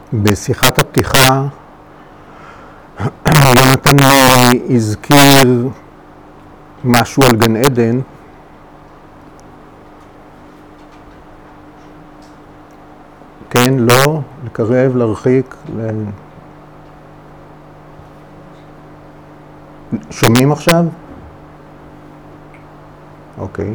בשיחת הפתיחה יונתן הזכיר משהו על גן עדן, כן, לא, לקרב, להרחיק, שומעים עכשיו? אוקיי.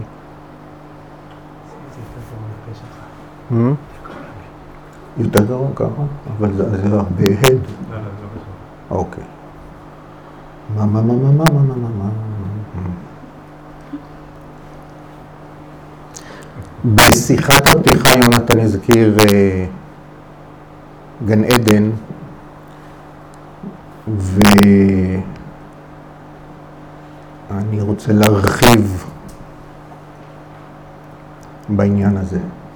יותר גרוע ככה? אבל זה הרבה הד. אוקיי. מה. בשיחת הפתיחה יונתן הזכיר גן עדן, ואני רוצה להרחיב בעניין הזה.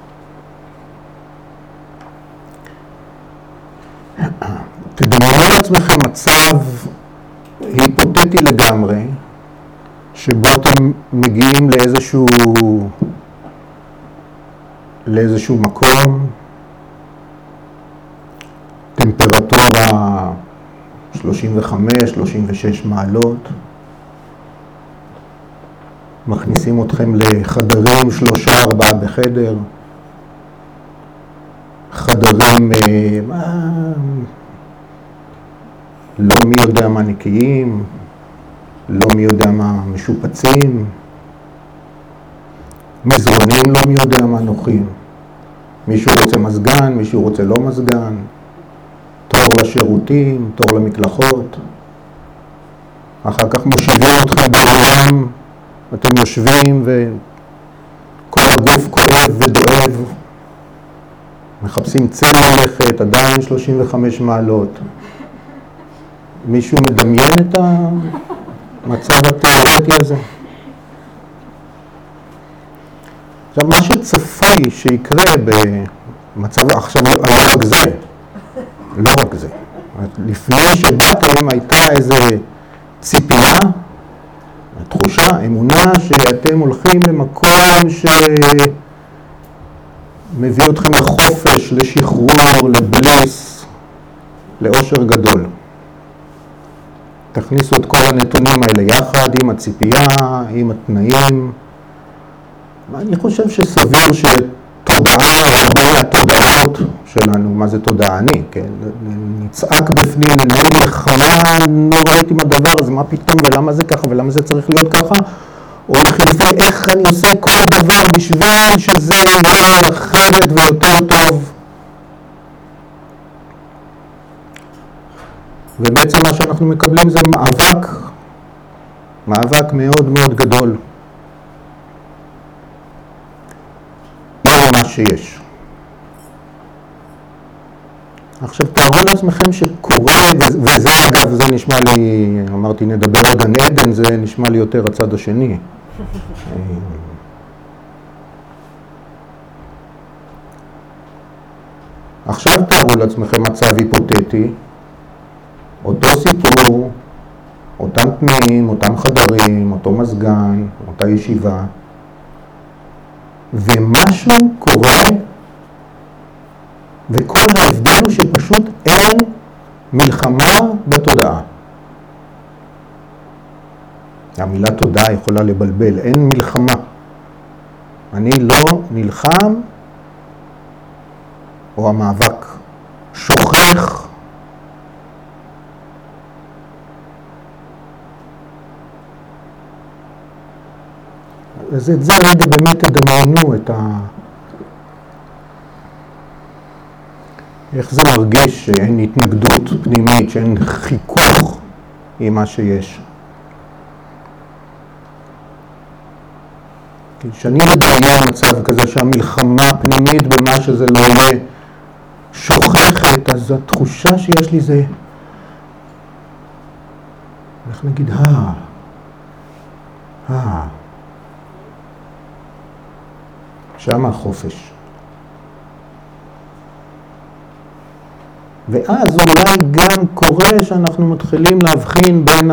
תדמיינו לעצמכם מצב היפותטי לגמרי, שבו אתם מגיעים לאיזשהו מקום, טמפרטורה 35-36 מעלות, מכניסים אתכם לחדרים 3-4 בחדר, חדרים לא מי יודע מה נקיים, לא מי יודע מה משופצים, מזרונים לא מי יודע מה נוחים. מישהו רוצה מזגן, מישהו רוצה לא מזגן, תור לשירותים, תור למקלחות. אחר כך מושיבים אתכם באולם, אתם יושבים וכל הגוף כואב ודואב, מחפשים צל ללכת, עדיין 35 מעלות. מישהו מדמיין את המצב התיאורטי הזה? עכשיו, מה שצפוי שיקרה במצב, עכשיו לא רק זה. לפני שבאתם הייתה איזו ציפייה, תחושה, אמונה שאתם הולכים למקום שמביא אתכם לחופש, לשחרור, לבליס, לאושר גדול. תכניסו את כל הנתונים האלה יחד עם הציפייה, עם התנאים. אני חושב שסביר שתודעה, הרבה התודעות שלנו, מה זה תודעה? אני, כן? נצעק בפנים, ננהל מלחמה נוראית עם הדבר הזה, מה פתאום ולמה זה ככה ולמה זה צריך להיות ככה? או לחילופי, איך אני עושה כל דבר בשביל שזה יהיה אחרת ויותר טוב? ובעצם מה שאנחנו מקבלים זה מאבק מאוד מאוד גדול. זה מה שיש. עכשיו תארו לעצמכם שקורה, וזה אגב, זה נשמע לי, אמרתי נדבר על גן עדן, זה נשמע לי יותר הצד השני. עכשיו תארו לעצמכם מצב היפותטי, אותו סיפור, אותם תנאים, אותם חדרים, אותו מזגן, אותה ישיבה, ומשהו קורה, וכל ההבדל הוא שפשוט אין מלחמה בתודעה. המילה תודעה יכולה לבלבל, אין מלחמה. אני לא נלחם, או המאבק שוכח, אז את זה רגע באמת תדמיינו את איך זה מרגיש שאין התנגדות פנימית, שאין חיכוך עם מה שיש. כשאני מדמיין מצב כזה שהמלחמה הפנימית במה שזה לא יהיה שוכחת, אז התחושה שיש לי זה, איך נגיד, שם החופש. ואז אולי גם קורה שאנחנו מתחילים להבחין בין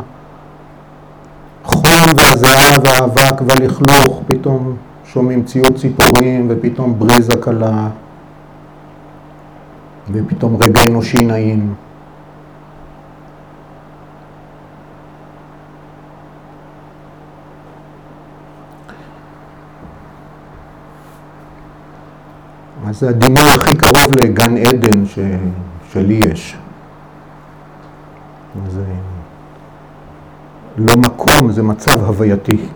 החום והזיעה והאבק והלכלוך, פתאום שומעים ציוץ ציפורים ופתאום בריזה קלה. ופתאום רגע אנושי נעים. אז זה הדימוי הכי קרוב לגן עדן שלי יש. זה לא מקום, זה מצב הווייתי.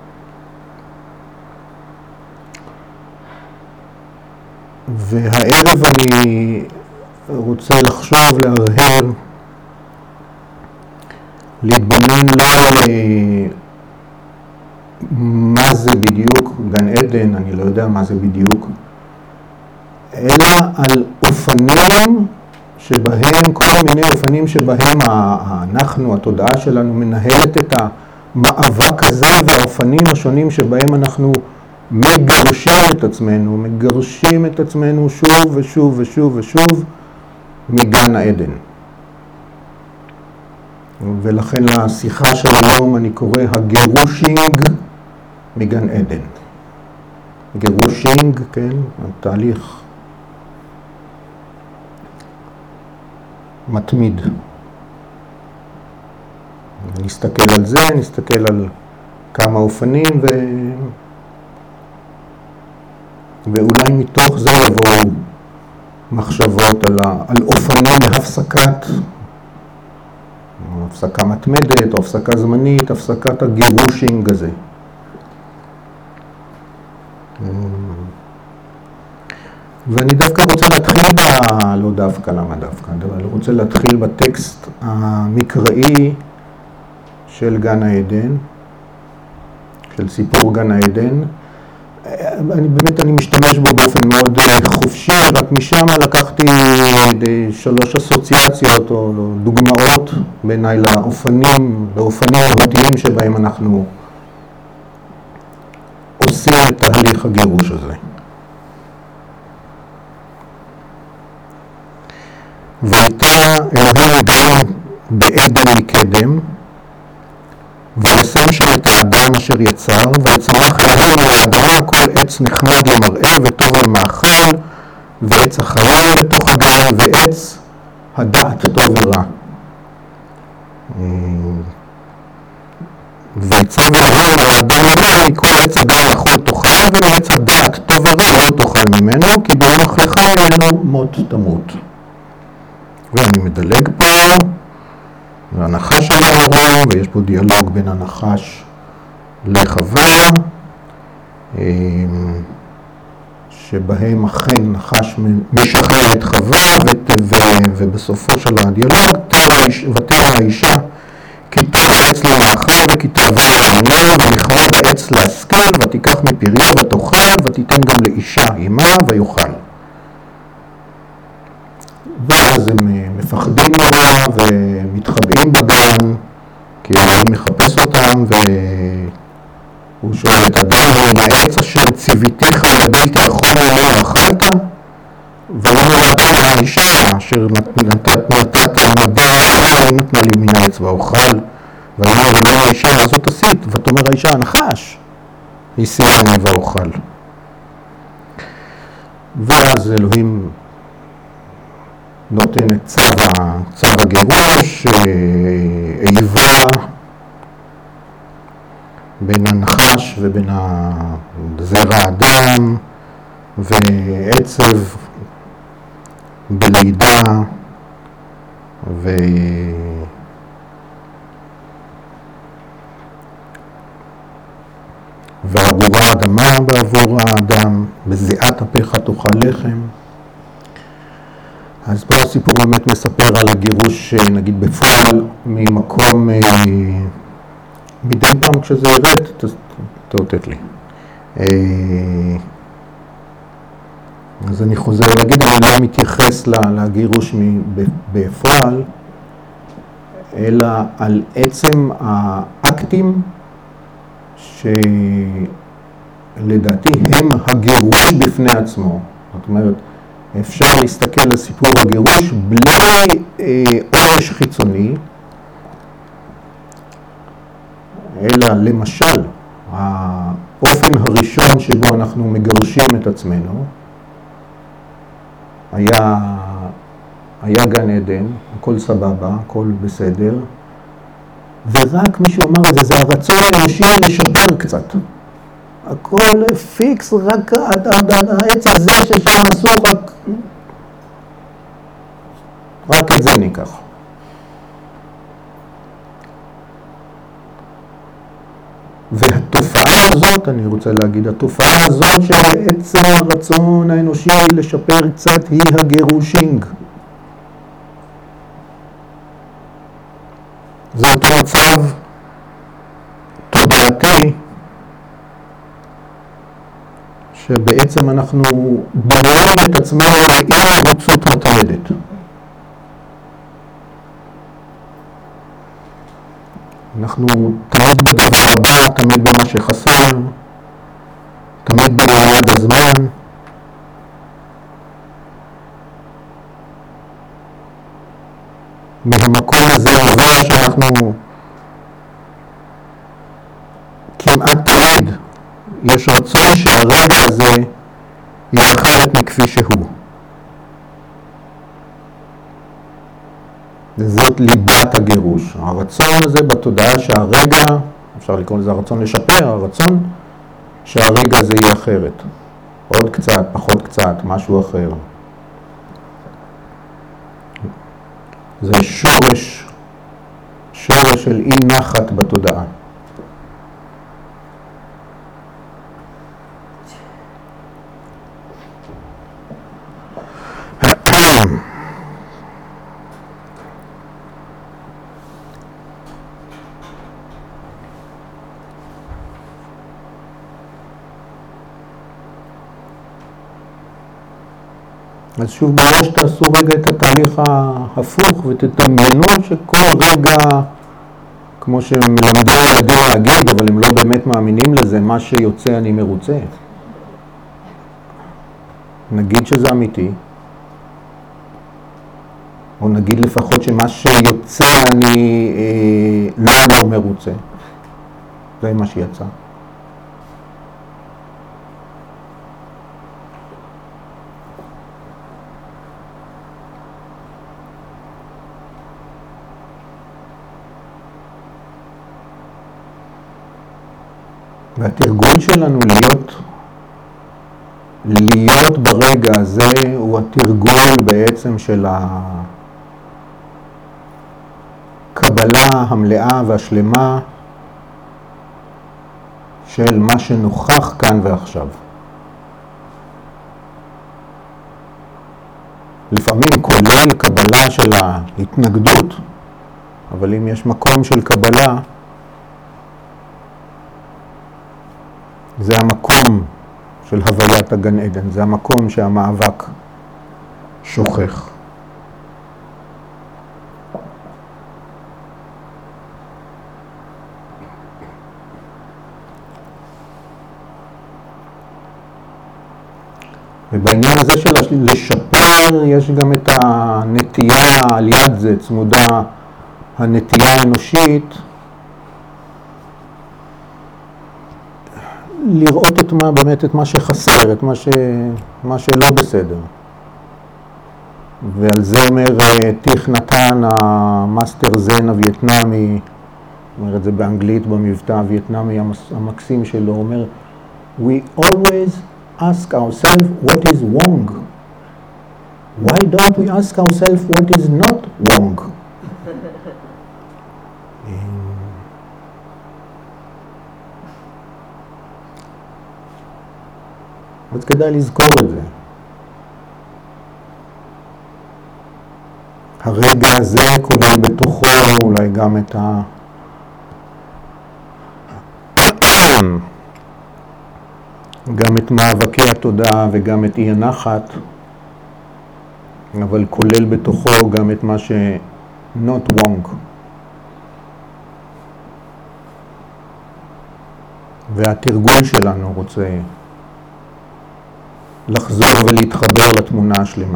והערב אני רוצה לחשוב, להרהר, להתבונן לא על מה זה בדיוק גן עדן, אני לא יודע מה זה בדיוק, אלא על אופנים שבהם, כל מיני אופנים שבהם אנחנו, התודעה שלנו, מנהלת את המאבק הזה, והאופנים השונים שבהם אנחנו מגרשים את עצמנו שוב ושוב ושוב ושוב מגן העדן. ולכן לשיחה של היום אני קורא הגירושינג מגן עדן. גירושינג, כן, התהליך מתמיד. נסתכל על זה, נסתכל על כמה אופנים ואולי מתוך זה יבואו מחשבות על אופנים הפסקה מתמדת או הפסקה זמנית, הפסקת הגירושינג הזה. ואני דווקא רוצה להתחיל לא דווקא, למה דווקא? אני רוצה להתחיל בטקסט המקראי של גן העדן, של סיפור גן העדן. אני משתמש בו באופן מאוד חופשי, רק משם לקחתי 3 אסוציאציות או דוגמאות בעיניי לאופנים המהותיים שבהם אנחנו עושים את תהליך הגירוש הזה. והייתה אלוהים אדם בעדן מקדם, וישם שם את האדם אשר יצר, ויצמח אלוהים לאדמה כל עץ נחמד למראה וטוב למאכל, ועץ החיים בתוך הגן, ועץ הדעת טוב ורע. ויצר אלוהים לאדם אומר, מכל עץ הגן יכול תאכל, ומעץ הדעת טוב ורע לא תאכל ממנו, כי ביום אכלך ממנו מות תמות. ואני מדלג פה, והנחש המערום, ויש פה דיאלוג בין הנחש לחווה, שבהם אכן נחש משחרר את חווה, ובסופו של הדיאלוג, ותראה האישה, כי טוב העץ למאכל וכי תאווה לעינה, ונכמד העץ להשכיל, ותיקח מפריו ותאכל, ותיתן גם לאישה עמה ויאכל. ואז הם מפחדים נורא ומתחבאים בגן, כי אלוהים מחפש אותם, והוא שואל את אדם, אם העץ אשר ציוויתיך לבלתי אכול ממנו אכלת? ואומר אדם, האישה אשר נתת המדע, היא נתנה לי מן העץ ואוכל. ואומר אלוהים האישה, מה זאת עשית? ותאמר האישה, הנחש, השימני ואוכל. ואז אלוהים נותן את צו הגירוש, איבה בין הנחש ובין זרע האדם, ועצב בלידה, וארורה האדמה בעבור האדם, בזיעת אפיך תאכל לחם. אז פה הסיפור באמת מספר על הגירוש, נגיד בפועל, ממקום, מדי פעם כשזה ירד, תאותת לי. אז אני חוזר להגיד, אני לא מתייחס לגירוש בפועל, אלא על עצם האקטים שלדעתי הם הגירוש בפני עצמו. זאת אומרת, אפשר להסתכל על סיפור הגירוש בלי עורש חיצוני, אלא למשל, האופן הראשון שבו אנחנו מגרשים את עצמנו, היה היה גן עדן, הכל סבבה, הכל בסדר, ורק מישהו אמר את זה, זה הרצון האנושי לשפר קצת. הכל פיקס, רק העץ הזה ששם עשו, רק את זה ניקח. והתופעה הזאת, אני רוצה להגיד, התופעה הזאת שעצם הרצון האנושי לשפר קצת היא הגירושינג. זאת המצב תודעתי שבעצם אנחנו בונים את עצמנו לאי מרוצות מתמדת. אנחנו תמיד בדבר הבא, תמיד במה שחסר, תמיד ביד הזמן. מהמקום הזה עובר שאנחנו כמעט תמיד יש רצון שהרגע הזה יהיה אחרת מכפי שהוא. וזאת ליבת הגירוש. הרצון הזה בתודעה שהרגע, אפשר לקרוא לזה הרצון לשפר, הרצון שהרגע הזה יהיה אחרת. עוד קצת, פחות קצת, משהו אחר. זה שורש של אי נחת בתודעה. אז שוב בראש תעשו רגע את התהליך ההפוך ותתדמיינו שכל רגע, כמו שמלמדים ילדים להגיד, אבל הם לא באמת מאמינים לזה, מה שיוצא אני מרוצה. נגיד שזה אמיתי, או נגיד לפחות שמה שיוצא אני לא מרוצה. זה מה שיצא. והתרגול שלנו להיות ברגע הזה הוא התרגול בעצם של הקבלה המלאה והשלמה של מה שנוכח כאן ועכשיו. לפעמים כולל קבלה של ההתנגדות, אבל אם יש מקום של קבלה, זה המקום של הוויית הגן עדן, זה המקום שהמאבק שוכח. ובעניין הזה של לשפר יש גם את הנטייה, על יד זה צמודה הנטייה האנושית, לראות את מה שחסר, את מה שלא בסדר. ועל זה אומר תיך נתן, המאסטר זן הווייטנאמי, אומר את זה באנגלית במבטא הווייטנאמי המקסים שלו, אומר We always ask ourselves what is wrong. Why don't we ask ourselves what is not wrong? אז כדאי לזכור את זה. הרגע הזה כולל בתוכו אולי גם את גם את מאבקי התודעה וגם את אי הנחת, אבל כולל בתוכו גם את מה not wrong. והתרגול שלנו רוצה לחזור ולהתחבר לתמונה השלמה.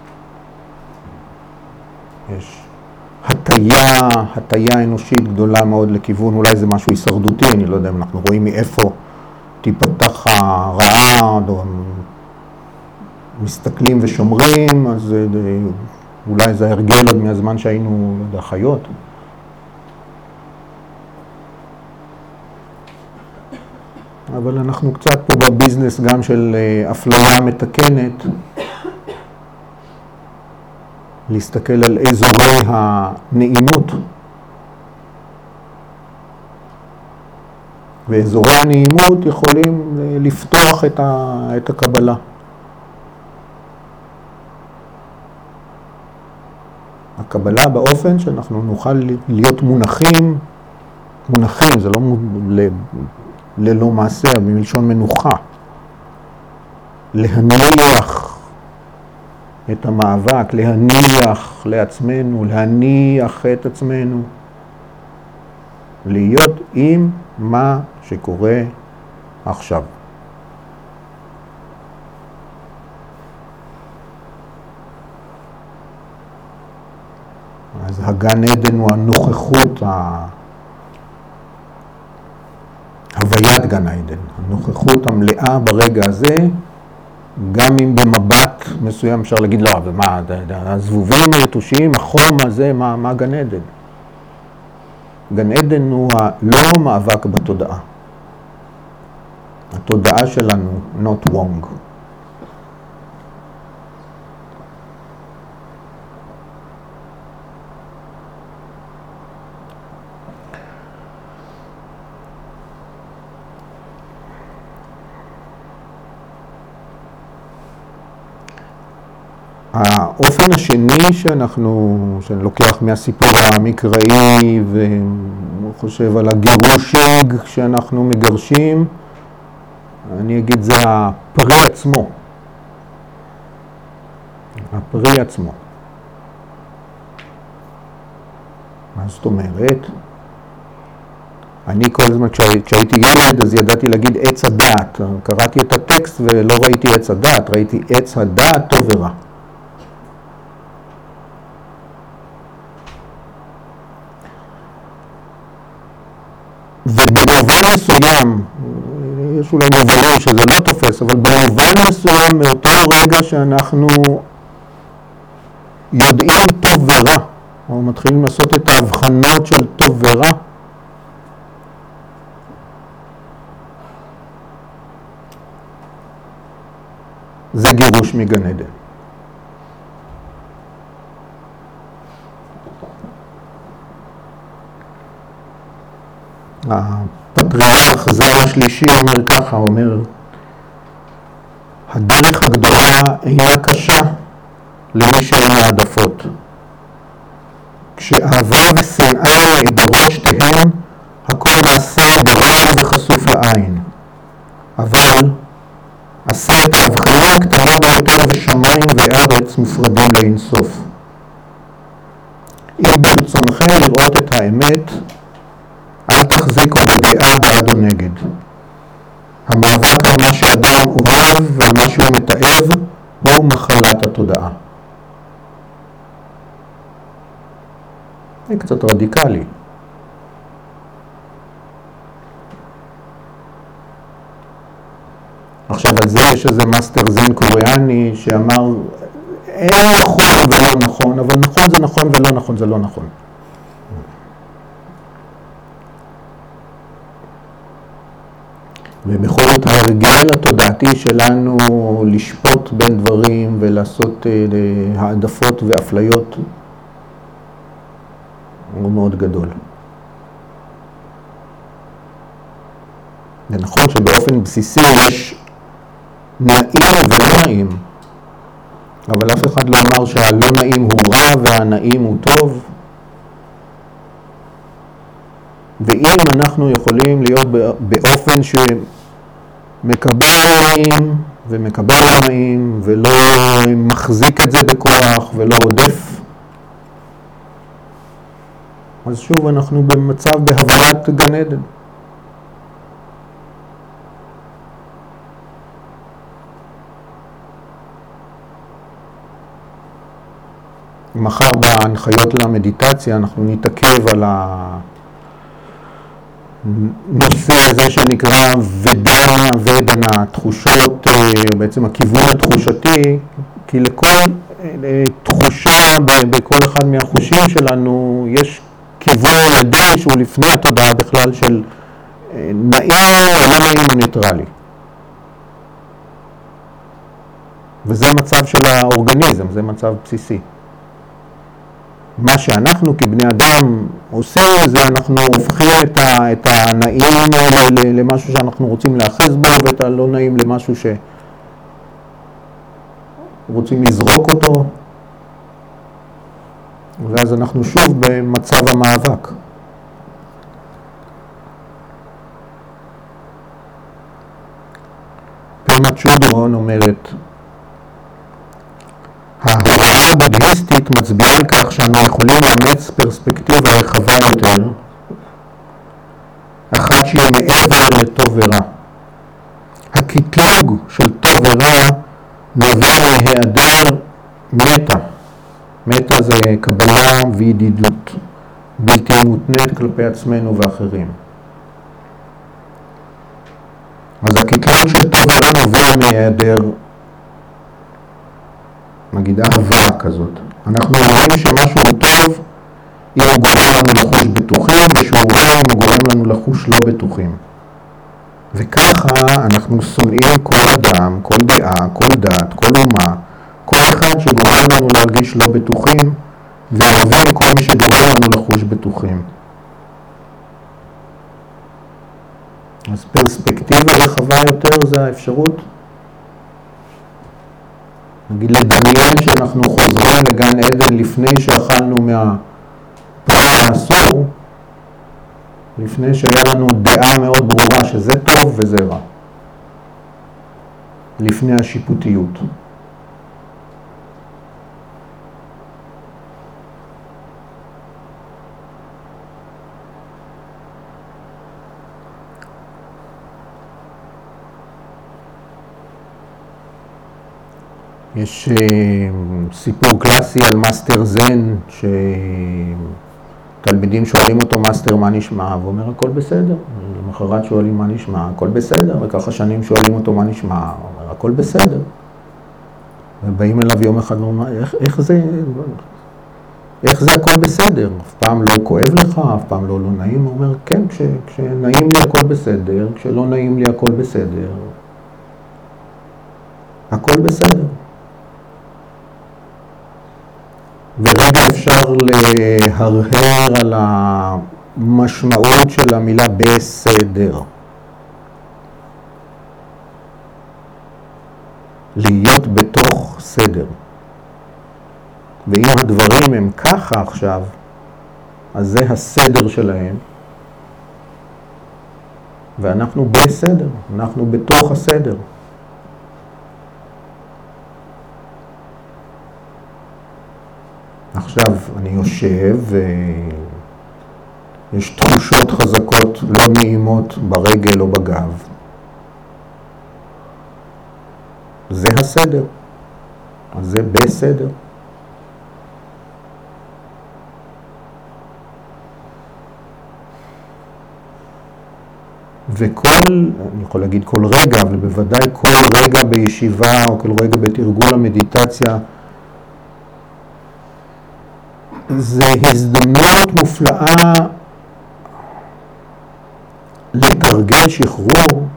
יש הטיה אנושית גדולה מאוד לכיוון, אולי זה משהו הישרדותי, אני לא יודע אם אנחנו רואים מאיפה תיפתח הרעה, או מסתכלים ושומרים, אז אולי זה הרגל עוד מהזמן שהיינו, לא יודע, חיות. אבל אנחנו קצת פה בביזנס גם של אפליה מתקנת. להסתכל על אזורי הנעימות. ואזורי הנעימות יכולים לפתוח את הקבלה. הקבלה באופן שאנחנו נוכל להיות מונחים, זה לא ללא מעשה, במלשון מנוחה. להניח את המאבק, להניח לעצמנו, להניח את עצמנו. להיות עם מה שקורה עכשיו. אז הגן עדן הוא הנוכחות, הוויית גן העדן, הנוכחות המלאה ברגע הזה, גם אם במבט מסוים אפשר להגיד, לא, אבל מה, הזבובים היתושים, החום הזה, מה גן עדן? גן עדן הוא לא מאבק בתודעה. התודעה שלנו, not wrong. האופן השני שאני לוקח מהסיפור המקראי וחושב על הגירושינג שאנחנו מגרשים, אני אגיד זה הפרי עצמו. הפרי עצמו. מה זאת אומרת? אני כל הזמן כשהייתי ילד אז ידעתי להגיד עץ הדעת. קראתי את הטקסט ולא ראיתי עץ הדעת, ראיתי עץ הדעת טוב ורע. ובמובן מסוים, יש אולי מובנים שזה לא תופס, אבל במובן מסוים מאותו רגע שאנחנו יודעים טוב ורע, או מתחילים לעשות את ההבחנות של טוב ורע, זה גירוש מגן עדן. הפטריארך זרע השלישי אומר ככה, אומר, הדרך הגדולה אינה קשה למי שאין העדפות. כשאהבה ושנאה ידרו שתיהן, הכל נעשה ברור וחשוף לעין. אבל עשה את ההבחנה הקטנה ביותר ושמיים וארץ מופרדים לאינסוף. אם ברצונכם לראות את האמת, אל תחזיקו בדעה בעד או נגד. המאבק על מה שאדם אוהב ועל מה שהוא מתאהב הוא מחלת התודעה. זה קצת רדיקלי. עכשיו על זה יש איזה מאסטר זן קוריאני שאמר אין נכון ולא נכון, אבל נכון זה נכון ולא נכון זה לא נכון. ובכל זאת ההרגל התודעתי שלנו לשפוט בין דברים ולעשות העדפות ואפליות הוא מאוד גדול. זה נכון שבאופן בסיסי יש נעים ולא נעים, אבל אף אחד לא אמר שהלא נעים הוא רע והנעים הוא טוב. ואם אנחנו יכולים להיות באופן שמקבל נעים ומקבל נעים ולא מחזיק את זה בכוח ולא עודף, אז שוב אנחנו במצב בהוויית גן עדן. מחר בהנחיות למדיטציה אנחנו נתעכב על הנושא הזה שנקרא ודנה, תחושות, בעצם הכיוון התחושתי, כי לכל תחושה בכל אחד מהחושים שלנו יש כיוון ידי שהוא לפני התודעה בכלל של נעים או לא נעים או ניטרלי. וזה מצב של האורגניזם, זה מצב בסיסי. מה שאנחנו כבני אדם עושים זה אנחנו הופכים את הנעים למשהו שאנחנו רוצים להאחז בו, ואת הלא נעים למשהו שרוצים לזרוק אותו, ואז אנחנו שוב במצב המאבק. פמה צ'ודרון אומרת, ההוראה הבודהיסטית מצביעה על כך שאנו יכולים לאמץ פרספקטיבה רחבה יותר, אחת שהיא מעבר לטוב ורע. הקטלוג של טוב ורע נובע מהיעדר מטה. מטה זה קבלה וידידות, בלתי מותנית כלפי עצמנו ואחרים. אז הקטלוג של טוב ורע נובע מהיעדר, נגיד אהבה כזאת. אנחנו רואים שמשהו הוא טוב אם הוא גורם לנו לחוש בטוחים, ושהוא רע אם הוא גורם לנו לחוש לא בטוחים. וככה אנחנו שונאים כל אדם, כל דעה, כל דת, כל אומה, כל אחד שגורם לנו להרגיש לא בטוחים, ואוהבים כל מי שגורם לנו לחוש בטוחים. אז פרספקטיבה רחבה יותר זה האפשרות. נגיד לדמיין שאנחנו חוזרים לגן עדן לפני שאכלנו מהפרי האסור, לפני שהיה לנו דעה מאוד ברורה שזה טוב וזה רע. לפני השיפוטיות. יש סיפור קלאסי על מאסטר זן, שתלמידים שואלים אותו, מאסטר, מה נשמע? והוא אומר, הכל בסדר. למחרת שואלים מה נשמע, הכל בסדר. וככה שנים שואלים אותו מה נשמע, הוא אומר, הכל בסדר. ובאים אליו יום אחד ואומרים, איך זה הכל בסדר? אף פעם לא כואב לך, אף פעם לא נעים. הוא אומר, כן, כשנעים לי הכל בסדר, כשלא נעים לי הכל בסדר. הכל בסדר. ורגע אפשר להרהר על המשמעות של המילה בסדר. להיות בתוך סדר. ואם הדברים הם ככה עכשיו, אז זה הסדר שלהם. ואנחנו בסדר, אנחנו בתוך הסדר. עכשיו אני יושב ויש תחושות חזקות לא נעימות ברגל או בגב. זה הסדר. אז זה בסדר. וכל, אני יכול להגיד כל רגע, אבל בוודאי כל רגע בישיבה או כל רגע בתרגול המדיטציה, זה הזדמנות מופלאה לתרגל שחרור,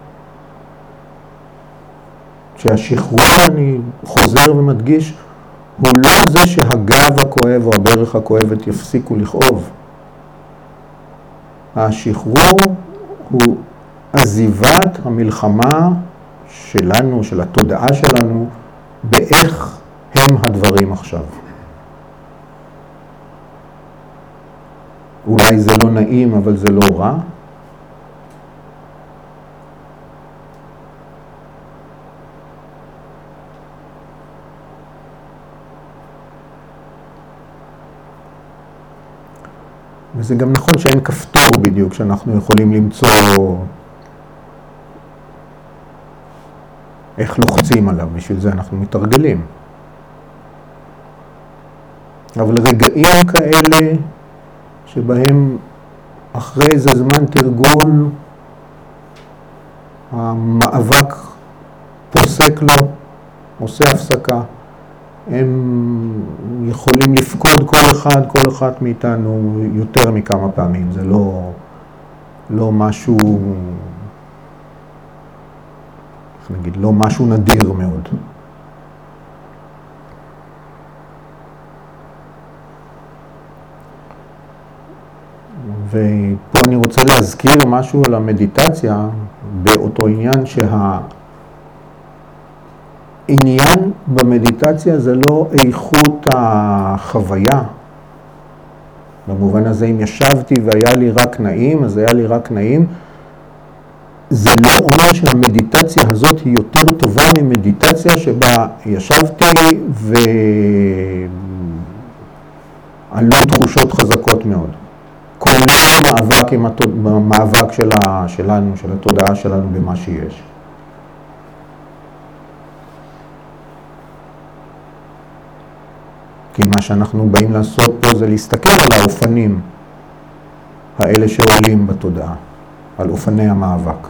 שהשחרור, אני חוזר ומדגיש, הוא לא זה שהגב הכואב או הברך הכואבת יפסיקו לכאוב. השחרור הוא עזיבת המלחמה שלנו, של התודעה שלנו, באיך הם הדברים עכשיו. אולי זה לא נעים, אבל זה לא רע. וזה גם נכון שאין כפתור בדיוק שאנחנו יכולים למצוא איך לוחצים עליו, בשביל זה אנחנו מתרגלים. אבל רגעים כאלה שבהם אחרי איזה זמן תרגול המאבק פוסק לו, עושה הפסקה, הם יכולים לפקוד כל אחד מאיתנו יותר מכמה פעמים. זה לא משהו, איך נגיד, לא משהו נדיר מאוד. ופה אני רוצה להזכיר משהו על המדיטציה, באותו עניין העניין במדיטציה זה לא איכות החוויה. במובן הזה, אם ישבתי והיה לי רק נעים, אז היה לי רק נעים. זה לא אומר שהמדיטציה הזאת היא יותר טובה ממדיטציה שבה ישבתי ועלו תחושות חזקות מאוד. כולל המאבק שלנו, של התודעה שלנו במה שיש. כי מה שאנחנו באים לעשות פה זה להסתכל על האופנים האלה שעולים בתודעה, על אופני המאבק.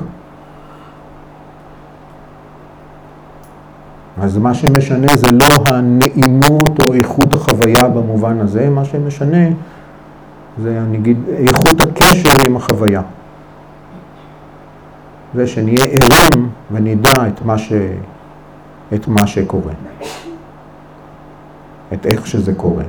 אז מה שמשנה זה לא הנעימות או איכות החוויה במובן הזה, מה שמשנה זה, אני אגיד, איכות הקשר עם החוויה. זה שנהיה ערים ונדע את מה שקורה. את איך שזה קורה.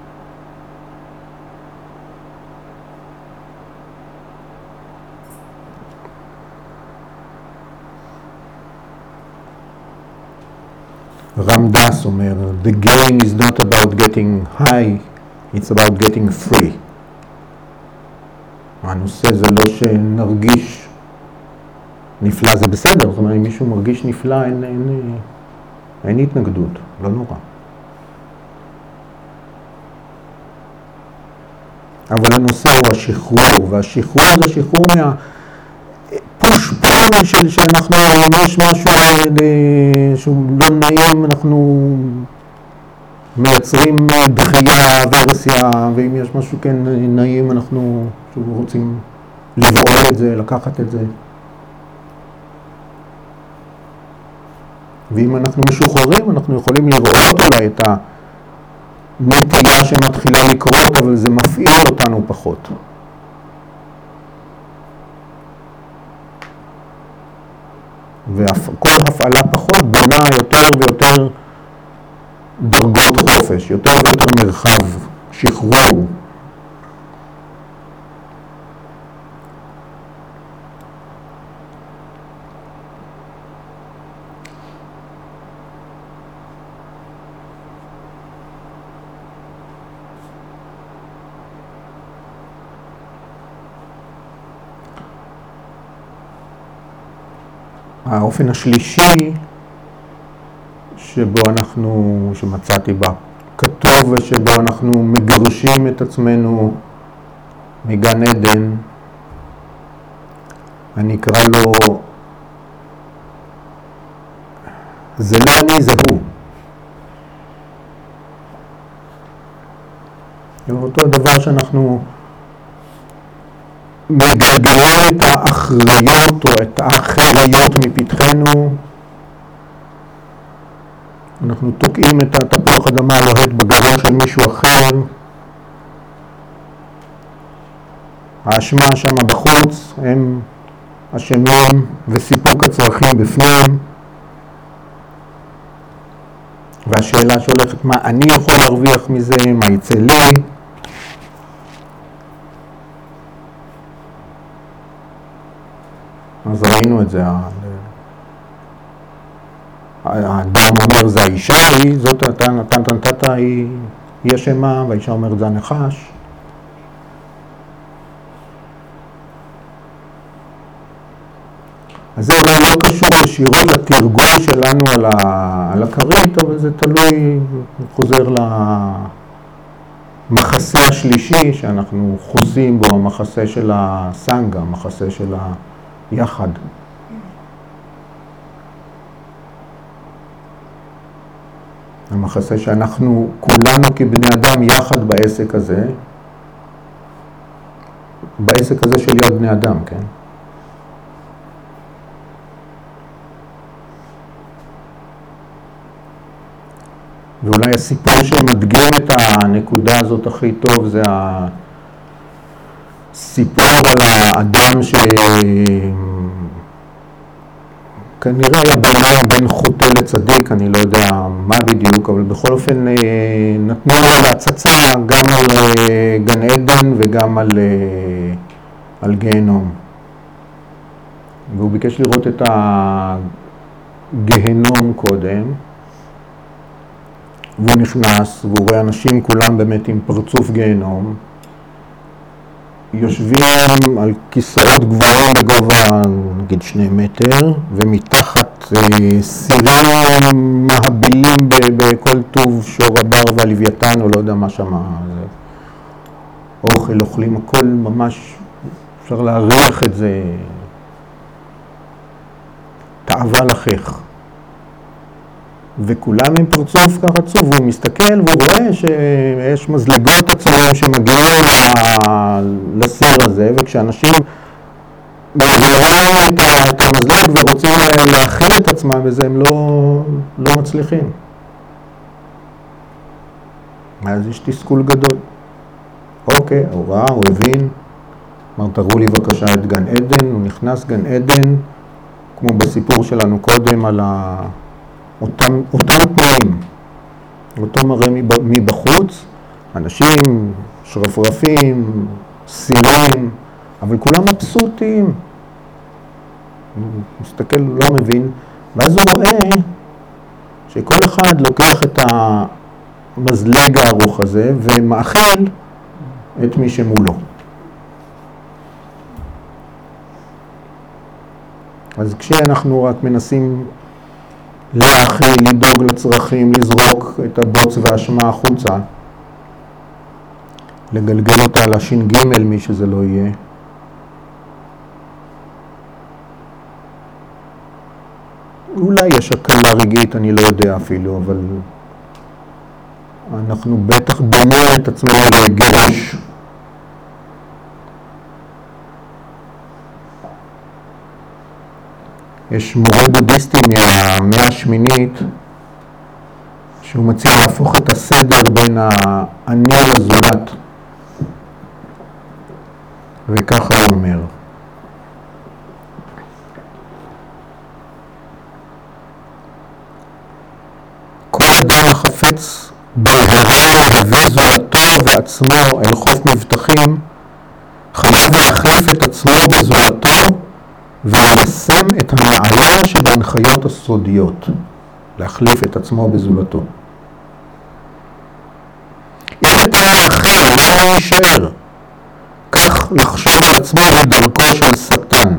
רמדס אומר, the game is not about getting high, it's about getting free. הנושא זה לא שנרגיש נפלא, זה בסדר, זאת אומרת, אם מישהו מרגיש נפלא, אין התנגדות, לא נורא. אבל הנושא הוא השחרור, והשחרור זה שחרור מהפושפון שאנחנו, אם יש משהו שהוא לא נעים, אנחנו מייצרים דחייה, ורסיה, ואם יש משהו כן נעים, אנחנו רוצים לבעול את זה, לקחת את זה. ואם אנחנו משוחררים, אנחנו יכולים לראות אולי את הנטייה שמתחילה לקרות, אבל זה מפעיל אותנו פחות. וכל הפעלה פחות בונה יותר ויותר דרגות חופש, יותר ויותר מרחב, שחרור. האופן השלישי שמצאתי בה כתוב ושבו אנחנו מגרשים את עצמנו מגן עדן, אני אקרא לו, זה לא אני, זה הוא. אותו הדבר שאנחנו מגלגלים את האחריות או את האחריות מפתחנו, אנחנו תוקעים את התפוח אדמה הלוהט בגרון של מישהו אחר, האשמה שם בחוץ, הם אשמים וסיפוק הצרכים בפנים, והשאלה שהולכת מה אני יכול להרוויח מזה, מה יצא לי. אז ראינו את זה, האדם אומר זה האישה היא, זאת נתת היא אשמה, והאישה אומרת זה הנחש. אז זה אולי לא קשור ישירות לתרגול שלנו על הכרית, אבל זה תלוי, חוזר למחסה השלישי שאנחנו חוזים בו, המחסה של הסנגה, המחסה של היחד. המחסה שאנחנו כולנו כבני אדם יחד בעסק הזה של להיות בני אדם, כן? ואולי הסיפור שמדגים את הנקודה הזאת הכי טוב זה הסיפור על האדם כנראה היה בין חוטא לצדיק, אני לא יודע מה בדיוק, אבל בכל אופן נתנו לו להצצה גם על גן עדן וגם על גיהנום. והוא ביקש לראות את הגיהנום קודם, והוא נכנס והוא רואה אנשים כולם באמת עם פרצוף גיהנום, יושבים על כיסאות גבוהים בגובה נגיד 2 מטר, ומתחת סירים מהבילים בכל טוב שור הבר והלוויתן, או לא יודע מה שם, אוכל, אוכלים, הכל ממש, אפשר להריח את זה, תאווה לחך. וכולם עם פרצוף ככה עצוב, והוא מסתכל והוא רואה שיש מזלגות עצומים שמגיעים לסיר הזה, וכשאנשים מעבירים את המזלג ורוצים להכיל את עצמם בזה, הם לא מצליחים. אז יש תסכול גדול. אוקיי, הוא ראה, הוא הבין, אמר תראו לי בבקשה את גן עדן, הוא נכנס גן עדן, כמו בסיפור שלנו קודם על אותם תנאים, אותו מראה מבחוץ, אנשים, שרפרפים, סירים, אבל כולם מבסוטים. הוא מסתכל, הוא לא מבין, ואז הוא רואה שכל אחד לוקח את המזלג הארוך הזה ומאכיל את מי שמולו. אז כשאנחנו רק מנסים להאכיל, לדאוג לצרכים, לזרוק את הבוץ והאשמה החוצה, לגלגל אותה לש"ג מי שזה לא יהיה, אולי יש הקלה רגעית, אני לא יודע אפילו, אבל אנחנו בטח דומים את עצמנו לגירוש. יש מורה בודהיסטי מהמאה השמינית שהוא מציע להפוך את הסדר בין האני לזולת, וככה הוא אומר: כל אדם החפץ בהווה זולתו ועצמו אל חוף מבטחים חייב להחליף את עצמו בזולתו וליישם את המעלה של ההנחיות הסודיות, להחליף את עצמו בזולתו. אם אתאר אחר לא יישאר, כך לחשוב על עצמו בדרכו של שטן.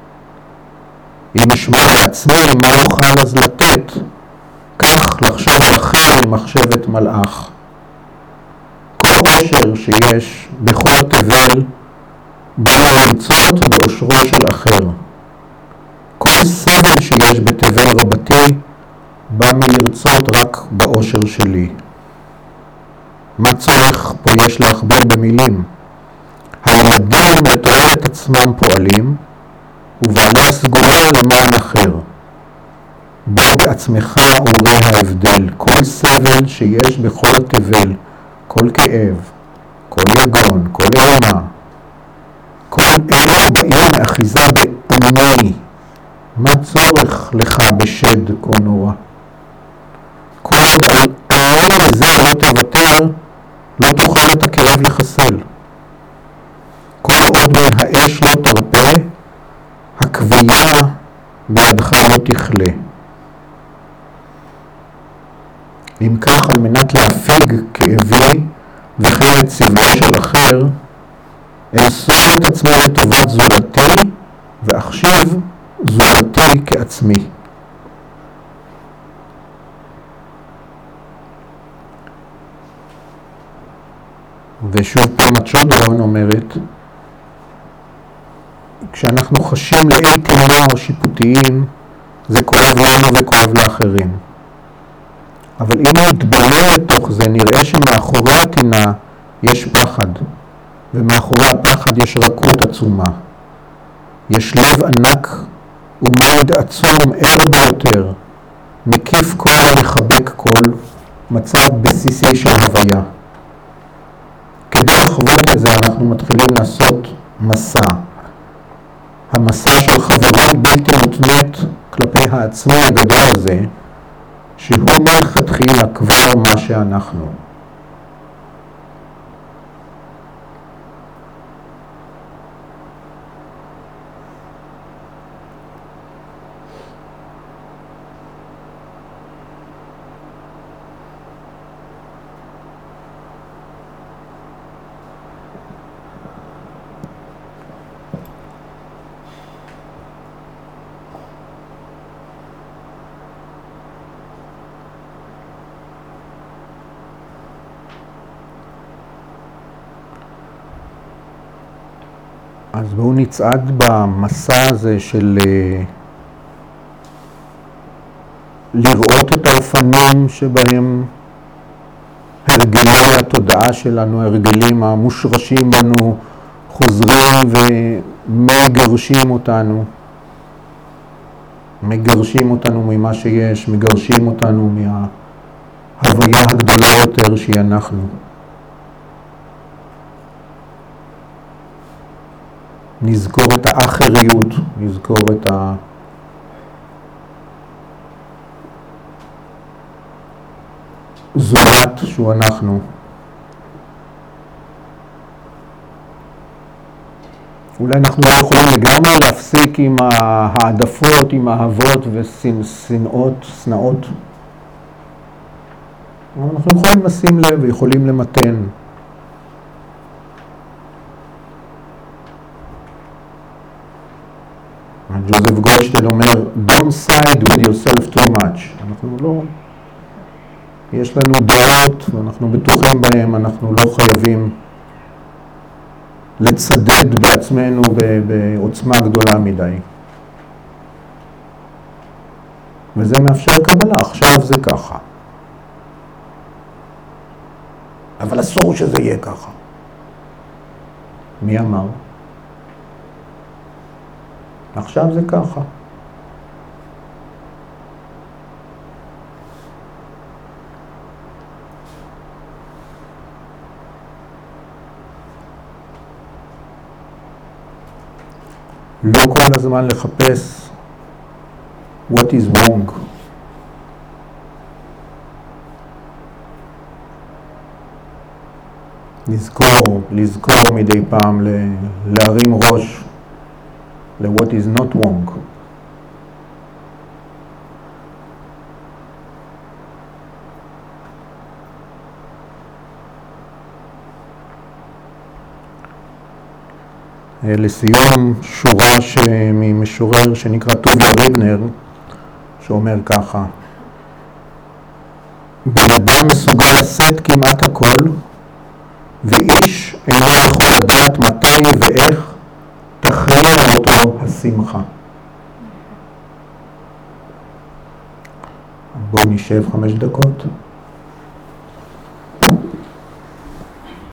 אם אשמע לעצמי מה אוכל אז לתת, כך לחשוב על אחר במחשבת מלאך. כל עושר שיש בכל התבל בא לרצות באושרו של אחר. כל סבל שיש בתבל רבתי בא מלרצות רק באושר שלי. מה צורך פה יש להכביר במילים? הילדים לתועלת עצמם פועלים, ובעלי הסגולה למען אחר. בוא בעצמך וראה ההבדל, כל סבל שיש בכל התבל, כל כאב, כל יגון, כל אימה, כל אלה באים מאחיזה באני. מה צורך לך בשד כה נורא? כל עוד על העול הזה לא תוותר, לא תוכל את הכאב לחסל. כל עוד מן האש לא תרפה, הכבילה בידך לא תכלה. אם כך, על מנת להפיג כאבי וכן את סבלו של אחר, אאסוף את עצמי לטובת זולתי ואחשיב זולתי כעצמי. ושוב פעם הצ'ודרון אומרת, כשאנחנו חשים לאי תאונה או שיפוטיים, זה כואב לנו וכואב לאחרים. אבל אם נתבונן לתוך זה, נראה שמאחורי התאונה יש פחד, ומאחורי הפחד יש רכות עצומה. יש לב ענק ומעד עצום ער ביותר, מקיף כל ומחבק כל, מצב בסיסי של הוויה. כדי לחוות את זה אנחנו מתחילים לעשות מסע. המסע של חברות בלתי מותנית כלפי העצמי הגדול הזה, שהוא מלכתחילה כבר מה שאנחנו. אז בואו נצעד במסע הזה של לראות את האופנים שבהם הרגלי התודעה שלנו, הרגלים המושרשים בנו, חוזרים ומגרשים אותנו. מגרשים אותנו ממה שיש, מגרשים אותנו מההוויה הגדולה יותר שהיא אנחנו. נזכור את האחריות, נזכור את הזולת שהוא אנחנו. אולי אנחנו לא יכולים לגמרי להפסיק עם העדפות, עם אהבות ושנאות, שנאות. אבל אנחנו יכולים לשים לב ויכולים למתן. ג'וזף גולדשטיין אומר, don't side with yourself too much. אנחנו לא, יש לנו דעות ואנחנו בטוחים בהם, אנחנו לא חייבים לצדד בעצמנו בעוצמה גדולה מדי. וזה מאפשר קבלה, עכשיו זה ככה. אבל אסור שזה יהיה ככה. מי אמר? עכשיו זה ככה. לא כל הזמן לחפש what is wrong. לזכור מדי פעם להרים ראש ל-what is not wrong. לסיום שורה ממשורר שנקרא טוביה ריבנר, שאומר ככה: בן אדם מסוגל לשאת כמעט הכל, ואיש אינו יכול לדעת מתי ואיך תכריע אותו השמחה. בואו נשב 5 דקות.